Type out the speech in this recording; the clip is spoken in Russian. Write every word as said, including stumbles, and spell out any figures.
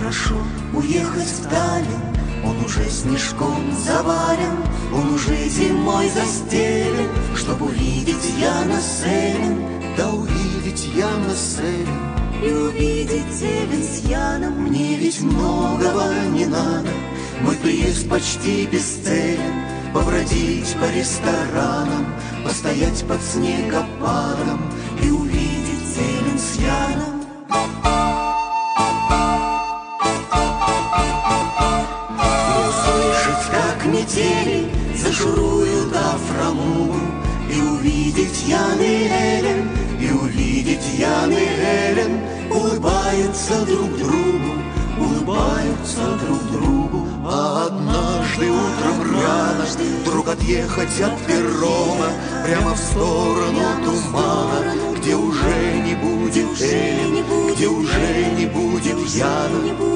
хорошо уехать в Таллин. Он уже снежком завален, он уже зимой застелен, чтоб увидеть Яна Селин. Да увидеть Яна Селин и увидеть Элен с Яном. мне ведь многого не надо, мой приезд почти бесцелен. Побродить по ресторанам, постоять под снегопадом и увидеть Элен с Яном. И услышать, как метели зашуруют Афраму, и увидеть Ян и Элен, и увидеть Ян и Элен улыбаются друг другу, улыбаются друг другу. А однажды утром рано вдруг отъехать от перрона прямо в сторону тумана, где уже не будет Элен, где уже не будет Яна.